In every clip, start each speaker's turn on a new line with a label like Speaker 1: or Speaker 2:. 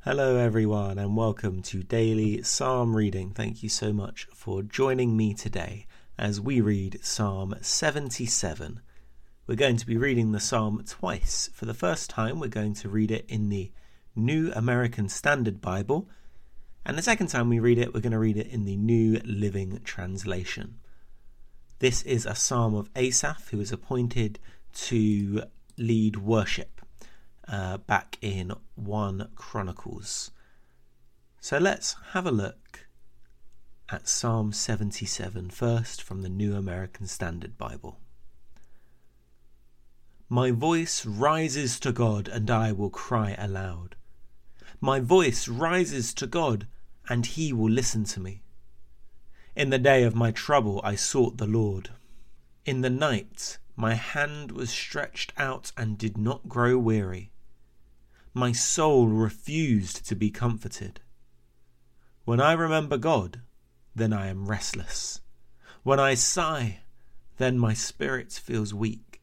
Speaker 1: Hello everyone and welcome to Daily Psalm Reading. Thank you so much for joining me today as we read Psalm 77. We're going to be reading the psalm twice. For the first time we're going to read it in the New American Standard Bible, and the second time we read it we're going to read it in the New Living Translation. This is a psalm of Asaph, who is appointed to lead worship back in 1 Chronicles. So let's have a look at Psalm 77 first from the New American Standard Bible. My voice rises to God, and I will cry aloud. My voice rises to God, and he will listen to me. In the day of my trouble I sought the Lord. In the night my hand was stretched out and did not grow weary. My soul refused to be comforted. When I remember God, then I am restless. When I sigh, then my spirit feels weak.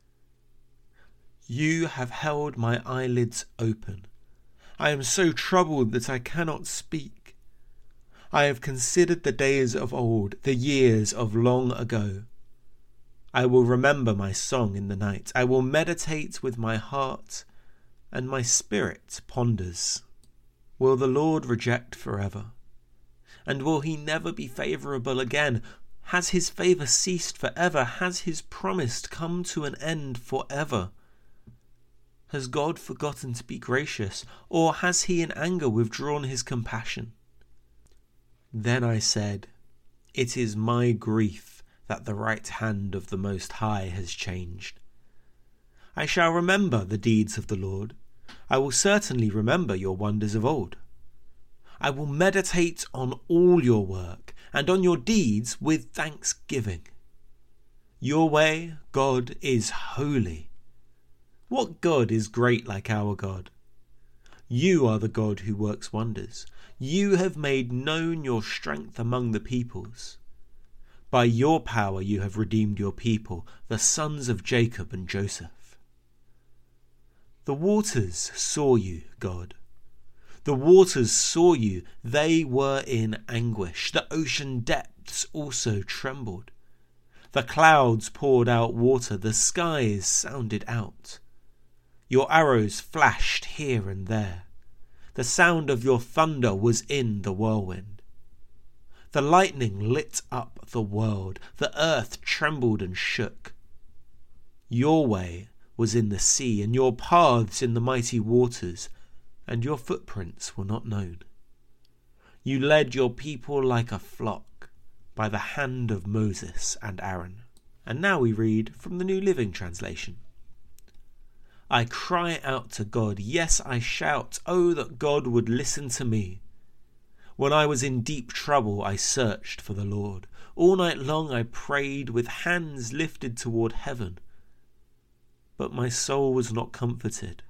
Speaker 1: You have held my eyelids open. I am so troubled that I cannot speak. I have considered the days of old, the years of long ago. I will remember my song in the night. I will meditate with my heart, and my spirit ponders. Will the Lord reject forever? And will he never be favourable again? Has his favour ceased forever? Has his promise come to an end forever? Has God forgotten to be gracious, or has he in anger withdrawn his compassion? Then I said, it is my grief that the right hand of the Most High has changed. I shall remember the deeds of the Lord. I will certainly remember your wonders of old. I will meditate on all your work and on your deeds with thanksgiving. Your way, God, is holy. What God is great like our God? You are the God who works wonders. You have made known your strength among the peoples. By your power you have redeemed your people, the sons of Jacob and Joseph. The waters saw you, God. The waters saw you. They were in anguish. The ocean depths also trembled. The clouds poured out water. The skies sounded out. Your arrows flashed here and there. The sound of your thunder was in the whirlwind. The lightning lit up the world. The earth trembled and shook. Your way was in the sea, and your paths in the mighty waters, and your footprints were not known. You led your people like a flock by the hand of Moses and Aaron. And now we read from the New Living Translation. I cry out to God, yes, I shout, oh, that God would listen to me. When I was in deep trouble, I searched for the Lord. All night long I prayed with hands lifted toward heaven. But my soul was not comforted.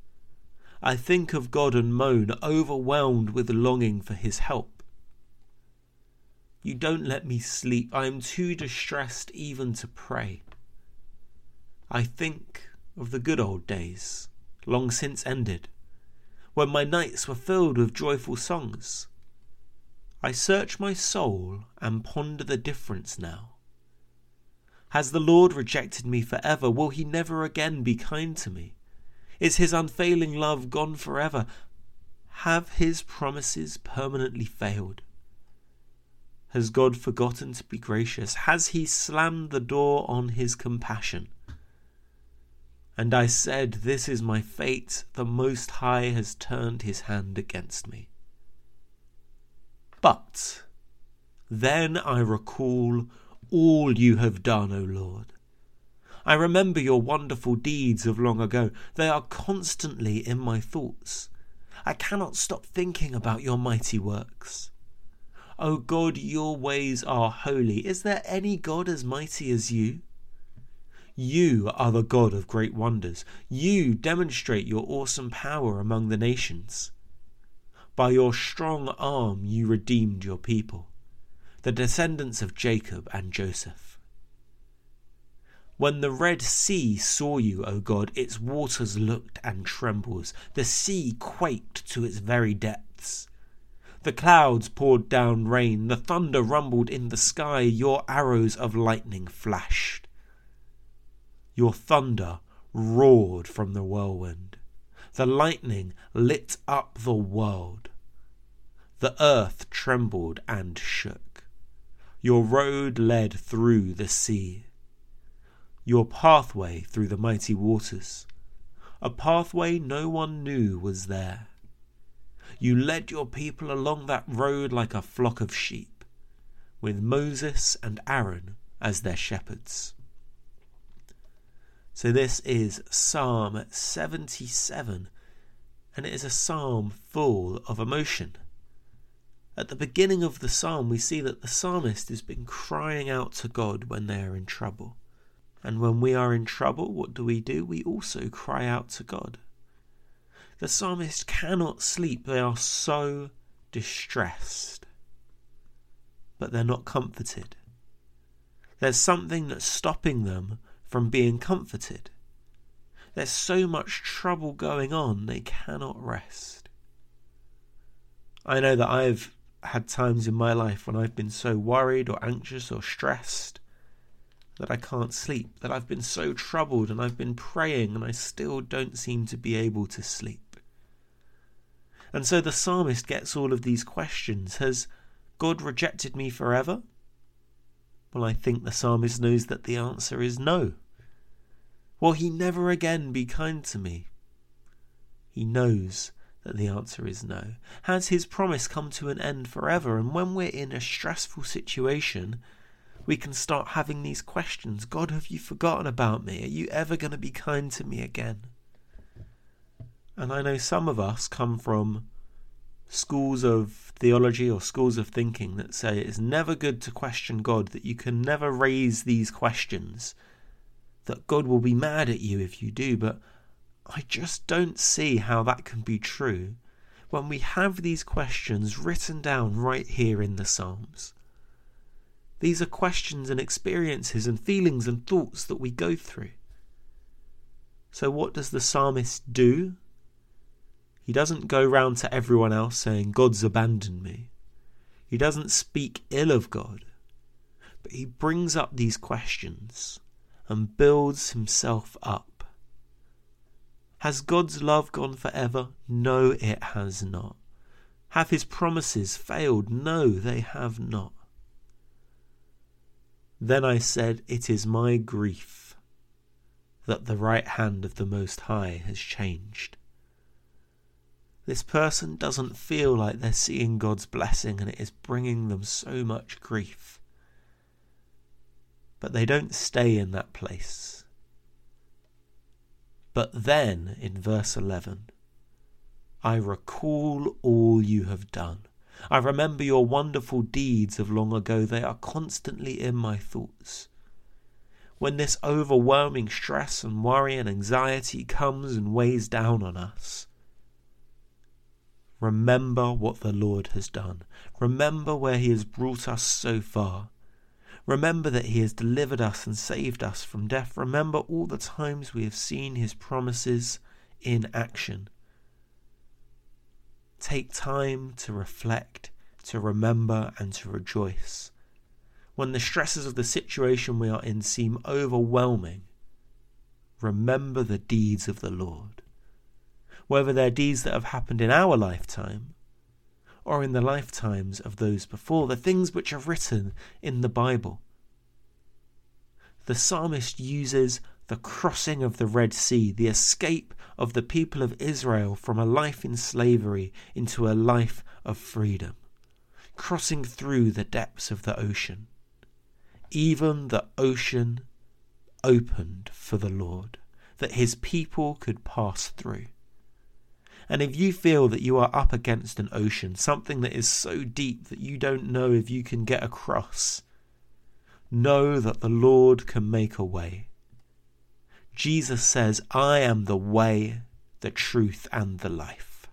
Speaker 1: I think of God and moan, overwhelmed with longing for his help. You don't let me sleep. I am too distressed even to pray. I think of the good old days, long since ended, when my nights were filled with joyful songs. I search my soul and ponder the difference now. Has the Lord rejected me forever? Will he never again be kind to me? Is his unfailing love gone forever? Have his promises permanently failed? Has God forgotten to be gracious? Has he slammed the door on his compassion? And I said, this is my fate. The Most High has turned his hand against me. But then I recall all you have done, O Lord. I remember your wonderful deeds of long ago. They are constantly in my thoughts. I cannot stop thinking about your mighty works. O God, your ways are holy. Is there any God as mighty as you? You are the God of great wonders. You demonstrate your awesome power among the nations. By your strong arm you redeemed your people, the descendants of Jacob and Joseph. When the Red Sea saw you, O God, its waters looked and trembled. The sea quaked to its very depths. The clouds poured down rain. The thunder rumbled in the sky. Your arrows of lightning flashed. Your thunder roared from the whirlwind. The lightning lit up the world. The earth trembled and shook. Your road led through the sea. Your pathway through the mighty waters, a pathway no one knew was there. You led your people along that road like a flock of sheep, with Moses and Aaron as their shepherds. So this is Psalm 77, and it is a psalm full of emotion. At the beginning of the psalm, we see that the psalmist has been crying out to God when they are in trouble. And when we are in trouble, what do? We also cry out to God. The psalmist cannot sleep. They are so distressed. But they're not comforted. There's something that's stopping them from being comforted. There's so much trouble going on, they cannot rest. I know that I've had times in my life when I've been so worried or anxious or stressed that I can't sleep, that I've been so troubled and I've been praying and I still don't seem to be able to sleep. And so the psalmist gets all of these questions. Has God rejected me forever? Well, I think the psalmist knows that the answer is no. Will he never again be kind to me? He knows that the answer is no. Has his promise come to an end forever? And when we're in a stressful situation, we can start having these questions. God, have you forgotten about me? Are you ever going to be kind to me again? And I know some of us come from schools of theology or schools of thinking that say it's never good to question God, that you can never raise these questions, that God will be mad at you if you do. But I just don't see how that can be true when we have these questions written down right here in the Psalms. These are questions and experiences and feelings and thoughts that we go through. So what does the psalmist do? He doesn't go round to everyone else saying, God's abandoned me. He doesn't speak ill of God. But he brings up these questions and builds himself up. Has God's love gone forever? No, it has not. Have his promises failed? No, they have not. Then I said, it is my grief that the right hand of the Most High has changed. This person doesn't feel like they're seeing God's blessing, and it is bringing them so much grief. But they don't stay in that place. But then, in verse 11, I recall all you have done. I remember your wonderful deeds of long ago. They are constantly in my thoughts. When this overwhelming stress and worry and anxiety comes and weighs down on us, remember what the Lord has done. Remember where he has brought us so far. Remember that he has delivered us and saved us from death. Remember all the times we have seen his promises in action. Take time to reflect, to remember, and to rejoice. When the stresses of the situation we are in seem overwhelming, remember the deeds of the Lord. Whether they're deeds that have happened in our lifetime or in the lifetimes of those before, the things which are written in the Bible. The psalmist uses the crossing of the Red Sea, the escape of the people of Israel from a life in slavery into a life of freedom, crossing through the depths of the ocean. Even the ocean opened for the Lord, that his people could pass through. And if you feel that you are up against an ocean, something that is so deep that you don't know if you can get across, know that the Lord can make a way. Jesus says, I am the way, the truth, and the life.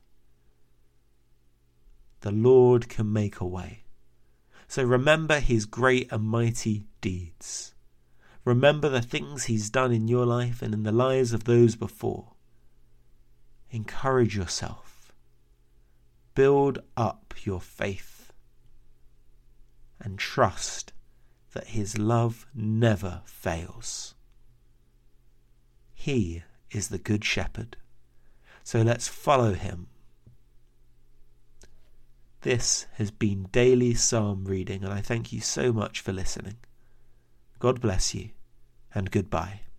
Speaker 1: The Lord can make a way. So remember his great and mighty deeds. Remember the things he's done in your life and in the lives of those before. Encourage yourself. Build up your faith. And trust that his love never fails. He is the Good Shepherd. So let's follow him. This has been Daily Psalm Reading, and I thank you so much for listening. God bless you, and goodbye.